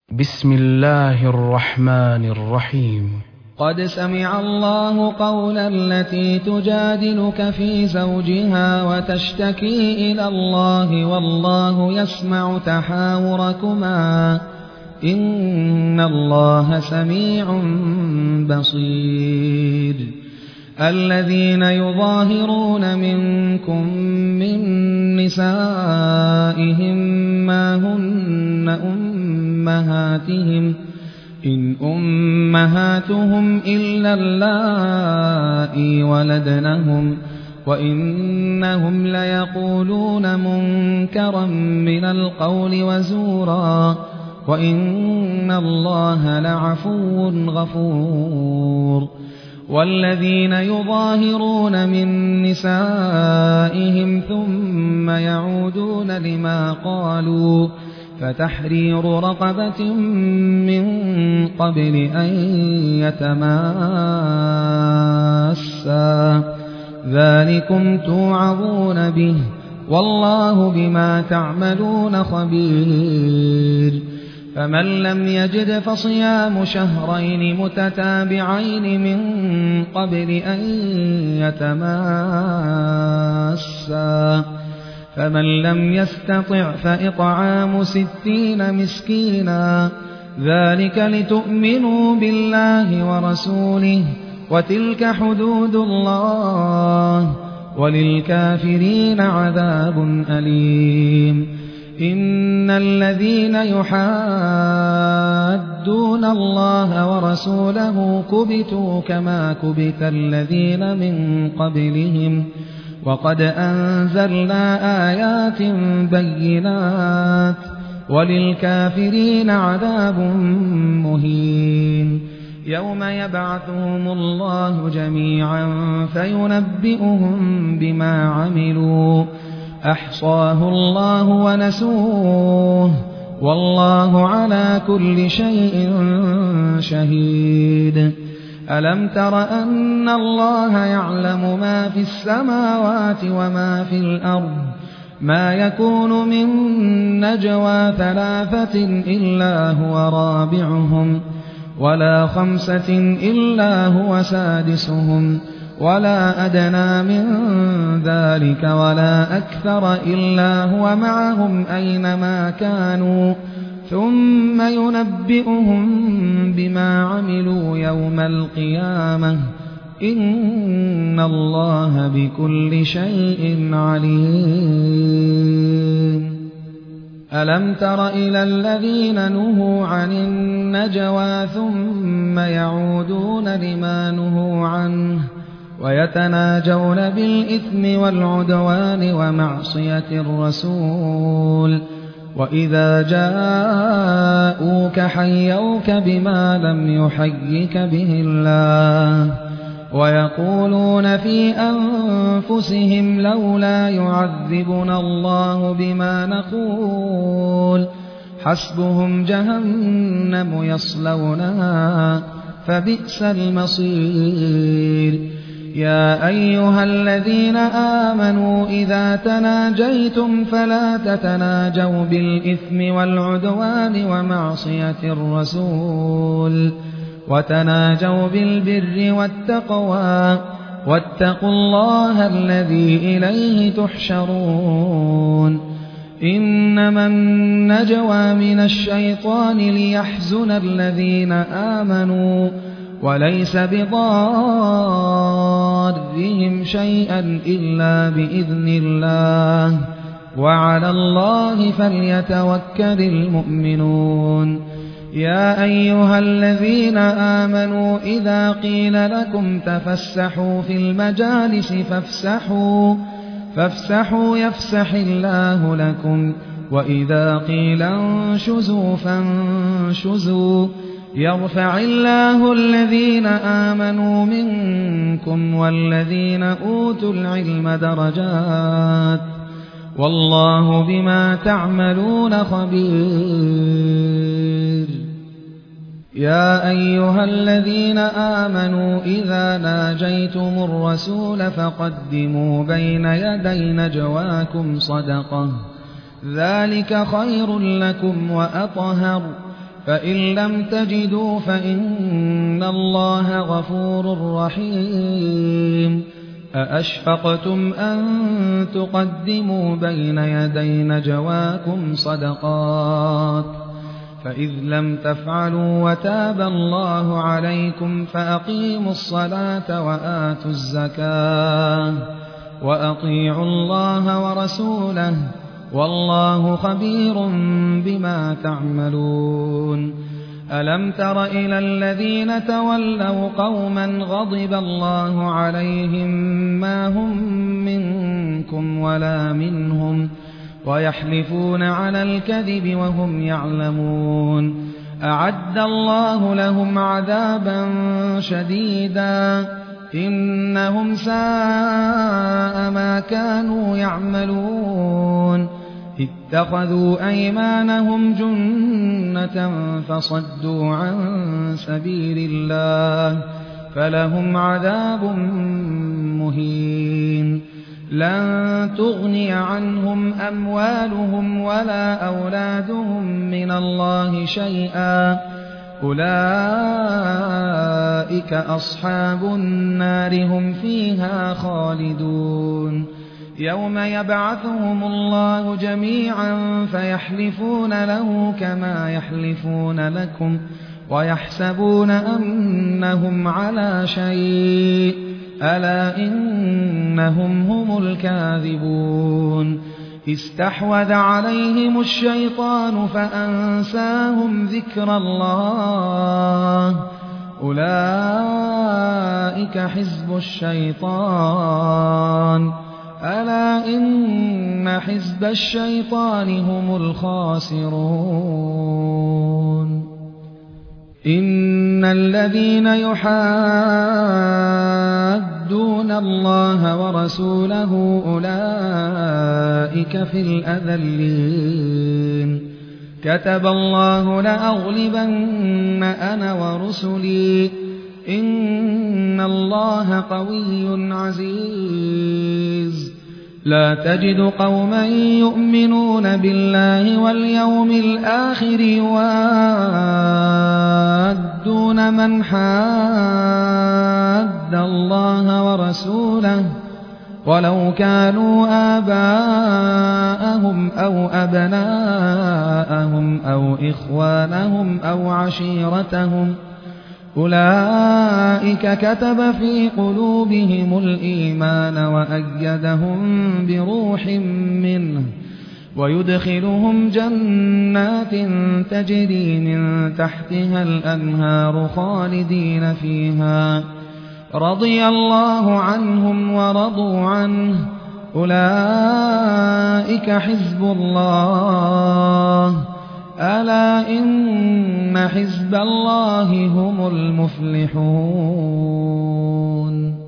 بسم الله الرحمن الرحيم. قد سمع الله قول التي تجادلك في زوجها وتشتكي إلى الله والله يسمع تحاوركما إن الله سميع بصير. الذين يظاهرون منكم من نسائهم ما هن أمهاتهم إن أمهاتهم إلا اللائي ولدنهم وإنهم ليقولون منكرا من القول وزورا وإن الله لعفو غفور. والذين يظاهرون من نسائهم ثم يعودون لما قالوا فتحرير رقبة من قبل أن يتماسا ذلكم توعظون به والله بما تعملون خبير. فمن لم يجد فصيام شهرين متتابعين من قبل أن يتماسا فمن لم يستطع فإطعام 60 مسكينا ذلك لتؤمنوا بالله ورسوله وتلك حدود الله وللكافرين عذاب أليم. إن الذين يحادون الله ورسوله كبتوا كما كبت الذين من قبلهم وقد أنزلنا آيات بينات وللكافرين عذاب مهين. يوم يبعثهم الله جميعا فينبئهم بما عملوا أحصاه الله ونسوه والله على كل شيء شهيد. ألم تر أن الله يعلم ما في السماوات وما في الأرض ما يكون من نجوى 3 إلا هو رابعهم ولا 5 إلا هو سادسهم ولا أدنى من ذلك ولا أكثر إلا هو معهم أينما كانوا ثم ينبئهم بما عملوا يوم القيامة إن الله بكل شيء عليم. ألم تر إلى الذين نهوا عن النجوى ثم يعودون لما نهوا عنه ويتناجون بالإثم والعدوان ومعصية الرسول وإذا جاءوك حيوك بما لم يحيك به الله ويقولون في أنفسهم لولا يعذبنا الله بما نقول حسبهم جهنم يصلونها فبئس المصير. يا أيها الذين آمنوا إذا تناجيتم فلا تتناجوا بالإثم والعدوان ومعصية الرسول وتناجوا بالبر والتقوى واتقوا الله الذي إليه تحشرون. إنما النجوى من الشيطان ليحزن الذين آمنوا وليس بضارهم شيئا إلا بإذن الله وعلى الله فليتوكل المؤمنون. يا أيها الذين آمنوا إذا قيل لكم تفسحوا في المجالس فافسحوا يفسح الله لكم وإذا قيل انشزوا فانشزوا يرفع الله الذين آمنوا منكم والذين أوتوا العلم درجات والله بما تعملون خبير. يا أيها الذين آمنوا إذا ناجيتم الرسول فقدموا بين يدي نجواكم صدقة ذلك خير لكم وأطهر فإن لم تجدوا فإن الله غفور رحيم أأشفقتم أن تقدموا بين يدي نجواكم صدقات فإذ لم تفعلوا وتاب الله عليكم فأقيموا الصلاة وآتوا الزكاة وأطيعوا الله ورسوله والله خبير بما تعملون ألم تر إلى الذين تولوا قوما غضب الله عليهم ما هم منكم ولا منهم ويحلفون على الكذب وهم يعلمون أعد الله لهم عذابا شديدا إنهم ساء ما كانوا يعملون اتخذوا أيمانهم جنة فصدوا عن سبيل الله فلهم عذاب مهين لن تغني عنهم أموالهم ولا أولادهم من الله شيئا أولئك أصحاب النار هم فيها خالدون يوم يبعثهم الله جميعا فيحلفون له كما يحلفون لكم ويحسبون أنهم على شيء ألا إنهم هم الكاذبون استحوذ عليهم الشيطان فأنساهم ذكر الله أولئك حزب الشيطان ألا إن حزب الشيطان هم الخاسرون إن الذين يحادون الله ورسوله أولئك في الأذلين كتب الله لأغلبن أنا ورسلي إن الله قوي عزيز لا تجد قوما يؤمنون بالله واليوم الآخر يوادون من حاد الله ورسوله ولو كانوا آباءهم أو أبناءهم أو إخوانهم أو عشيرتهم أولئك كتب في قلوبهم الإيمان وأيدهم بروح منه ويدخلهم جنات تجري من تحتها الأنهار خالدين فيها رضي الله عنهم ورضوا عنه أولئك حزب الله ألا إن حزب الله هم المفلحون